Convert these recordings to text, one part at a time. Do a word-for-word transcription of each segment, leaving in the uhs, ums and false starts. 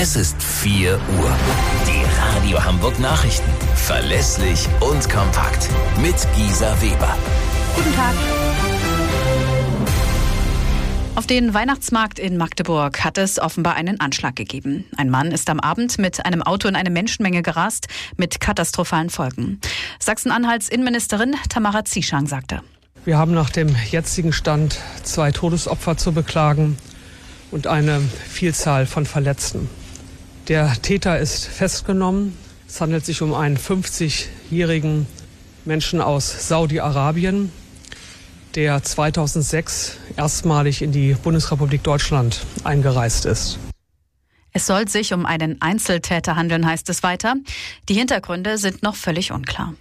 Es ist vier Uhr. Die Radio Hamburg Nachrichten. Verlässlich und kompakt. Mit Gisa Weber. Guten Tag. Auf den Weihnachtsmarkt in Magdeburg hat es offenbar einen Anschlag gegeben. Ein Mann ist am Abend mit einem Auto in eine Menschenmenge gerast, mit katastrophalen Folgen. Sachsen-Anhalts Innenministerin Tamara Zieschang sagte: Wir haben nach dem jetzigen Stand zwei Todesopfer zu beklagen und eine Vielzahl von Verletzten. Der Täter ist festgenommen. Es handelt sich um einen fünfzigjährigen Menschen aus Saudi-Arabien, der zweitausendsechs erstmalig in die Bundesrepublik Deutschland eingereist ist. Es soll sich um einen Einzeltäter handeln, heißt es weiter. Die Hintergründe sind noch völlig unklar.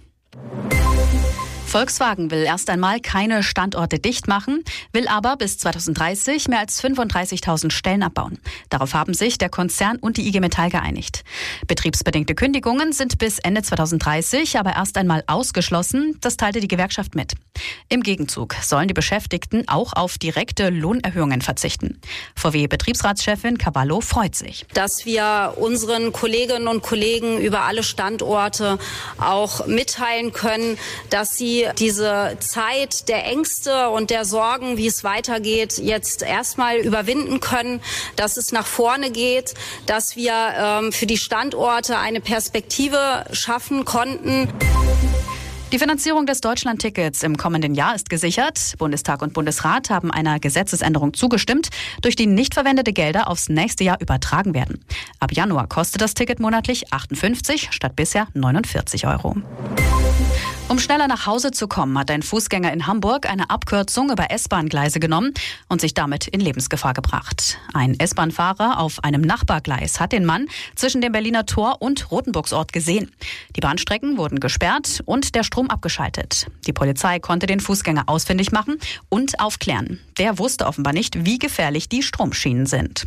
Volkswagen will erst einmal keine Standorte dicht machen, will aber bis zweitausenddreißig mehr als fünfunddreißigtausend Stellen abbauen. Darauf haben sich der Konzern und die I G Metall geeinigt. Betriebsbedingte Kündigungen sind bis Ende zweitausenddreißig aber erst einmal ausgeschlossen, das teilte die Gewerkschaft mit. Im Gegenzug sollen die Beschäftigten auch auf direkte Lohnerhöhungen verzichten. V W-Betriebsratschefin Cavallo freut sich, dass wir unseren Kolleginnen und Kollegen über alle Standorte auch mitteilen können, dass sie diese Zeit der Ängste und der Sorgen, wie es weitergeht, jetzt erstmal überwinden können, dass es nach vorne geht, dass wir ähm, für die Standorte eine Perspektive schaffen konnten. Die Finanzierung des Deutschland-Tickets im kommenden Jahr ist gesichert. Bundestag und Bundesrat haben einer Gesetzesänderung zugestimmt, durch die nicht verwendete Gelder aufs nächste Jahr übertragen werden. Ab Januar kostet das Ticket monatlich achtundfünfzig statt bisher neunundvierzig Euro. Um schneller nach Hause zu kommen, hat ein Fußgänger in Hamburg eine Abkürzung über S-Bahn-Gleise genommen und sich damit in Lebensgefahr gebracht. Ein S-Bahn-Fahrer auf einem Nachbargleis hat den Mann zwischen dem Berliner Tor und Rotenburgsort gesehen. Die Bahnstrecken wurden gesperrt und der Strom abgeschaltet. Die Polizei konnte den Fußgänger ausfindig machen und aufklären. Der wusste offenbar nicht, wie gefährlich die Stromschienen sind.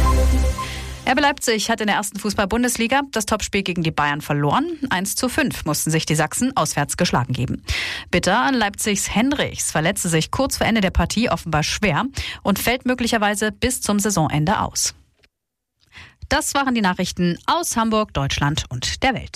R B Leipzig hat in der ersten Fußball-Bundesliga das Topspiel gegen die Bayern verloren. eins zu fünf mussten sich die Sachsen auswärts geschlagen geben. Bitter an Leipzigs Henrichs verletzte sich kurz vor Ende der Partie offenbar schwer und fällt möglicherweise bis zum Saisonende aus. Das waren die Nachrichten aus Hamburg, Deutschland und der Welt.